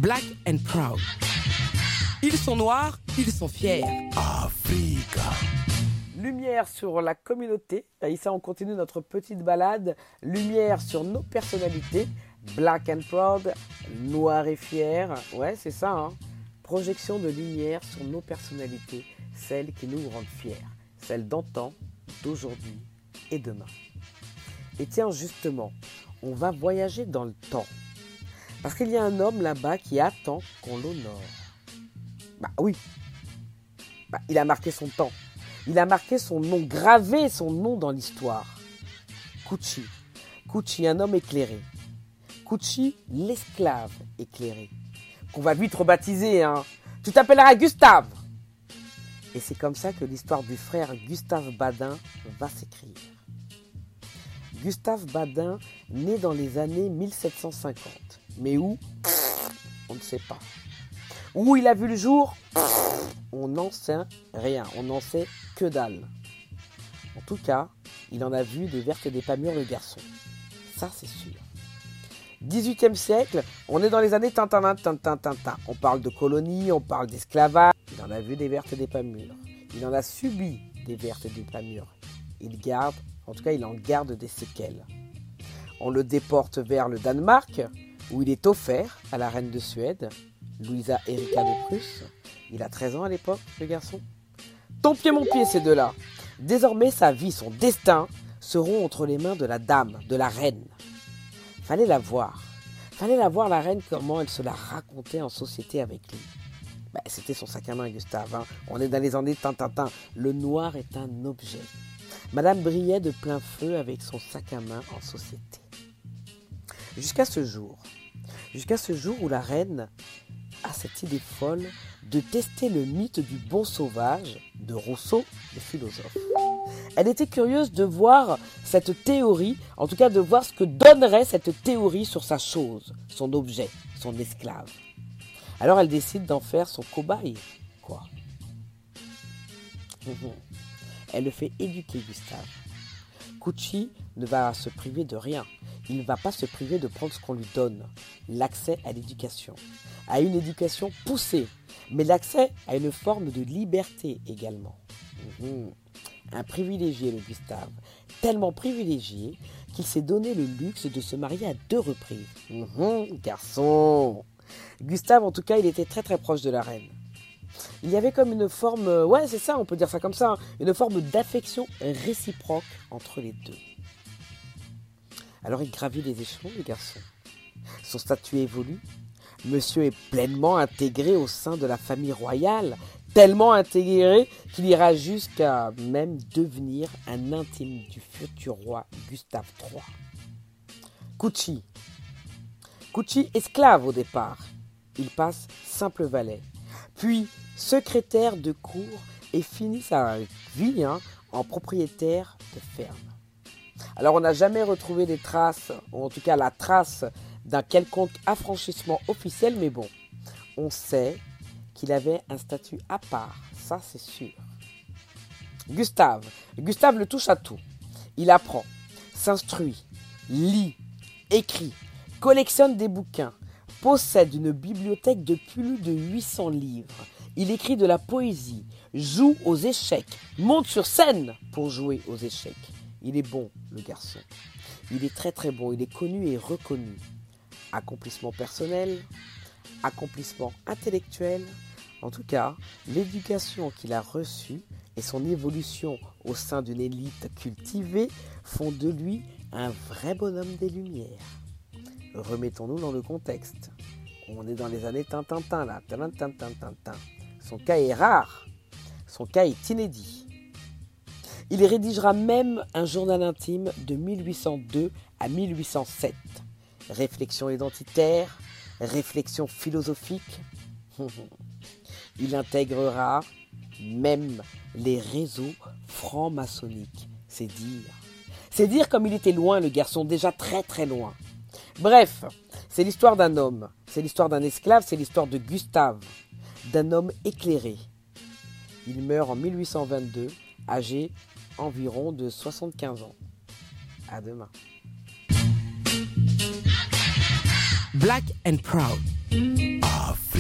Black and proud. Ils sont noirs, ils sont fiers. Africa. Lumière sur la communauté. Ici, on continue notre petite balade. Lumière sur nos personnalités. Black and proud, noir et fier. Ouais, c'est ça, hein. Projection de lumière sur nos personnalités. Celles qui nous rendent fiers. Celles d'antan, d'aujourd'hui et demain. Et tiens, justement, on va voyager dans le temps. Parce qu'il y a un homme là-bas qui attend qu'on l'honore. Bah oui. Il a marqué son temps. Il a marqué son nom, gravé son nom dans l'histoire. Kuchi. Kuchi, un homme éclairé. Kuchi, l'esclave éclairé. Qu'on va vite rebaptiser, hein. Tu t'appelleras Gustave. Et c'est comme ça que l'histoire du frère Gustave Badin va s'écrire. Gustave Badin, né dans les années 1750. Mais où? On ne sait pas. Où il a vu le jour? On n'en sait rien. On n'en sait que dalle. En tout cas, il en a vu des vertes et des pas mûres, le garçon. Ça, c'est sûr. 18e siècle, on est dans les années Tintin. On parle de colonies, on parle d'esclavage. Il en a vu des vertes et des pas mûres. Il en a subi des vertes et des pas mûres. Il en garde des séquelles. On le déporte vers le Danemark, où il est offert à la reine de Suède, Louisa Erika de Prusse. Il a 13 ans à l'époque, le garçon. Ton pied, mon pied, ces deux-là. Désormais, sa vie, son destin seront entre les mains de la dame, de la reine. Fallait la voir, la reine, comment elle se la racontait en société avec lui. C'était son sac à main, Gustave. Hein. On est dans les années Tintin. Le noir est un objet. Madame brillait de plein feu avec son sac à main en société. Jusqu'à ce jour où la reine a cette idée folle de tester le mythe du bon sauvage de Rousseau, le philosophe. Elle était curieuse de voir cette théorie, en tout cas de voir ce que donnerait cette théorie sur sa chose, son objet, son esclave. Alors elle décide d'en faire son cobaye, quoi. Elle le fait éduquer, Gustave. Kuchi ne va se priver de rien. Il ne va pas se priver de prendre ce qu'on lui donne. L'accès à l'éducation. À une éducation poussée. Mais l'accès à une forme de liberté également. Un privilégié, le Gustave. Tellement privilégié qu'il s'est donné le luxe de se marier à 2 reprises. Garçon. Gustave, en tout cas, il était très très proche de la reine. Il y avait comme une forme, ouais c'est ça, on peut dire ça comme ça, hein, une forme d'affection réciproque entre les deux. Alors il gravit les échelons, le garçon. Son statut évolue. Monsieur est pleinement intégré au sein de la famille royale, tellement intégré qu'il ira jusqu'à même devenir un intime du futur roi Gustave III. Kuchi, esclave au départ, il passe simple valet. Puis secrétaire de cour et finit sa vie en propriétaire de ferme. Alors on n'a jamais retrouvé des traces, ou en tout cas la trace d'un quelconque affranchissement officiel, mais bon, on sait qu'il avait un statut à part, ça c'est sûr. Gustave le touche à tout. Il apprend, s'instruit, lit, écrit, collectionne des bouquins, possède une bibliothèque de plus de 800 livres. Il écrit de la poésie, joue aux échecs, monte sur scène pour jouer aux échecs. Il est bon, le garçon. Il est très très bon, il est connu et reconnu. Accomplissement personnel, accomplissement intellectuel. En tout cas, l'éducation qu'il a reçue et son évolution au sein d'une élite cultivée font de lui un vrai bonhomme des Lumières. Remettons-nous dans le contexte. On est dans les années Tintin là. Son cas est rare. Son cas est inédit. Il rédigera même un journal intime de 1802 à 1807. Réflexion identitaire, réflexion philosophique. Il intégrera même les réseaux francs-maçonniques. C'est dire. C'est dire comme il était loin, le garçon, déjà très très loin. Bref, c'est l'histoire d'un homme, c'est l'histoire d'un esclave, c'est l'histoire de Gustave, d'un homme éclairé. Il meurt en 1822, âgé environ de 75 ans. À demain. Black and proud. À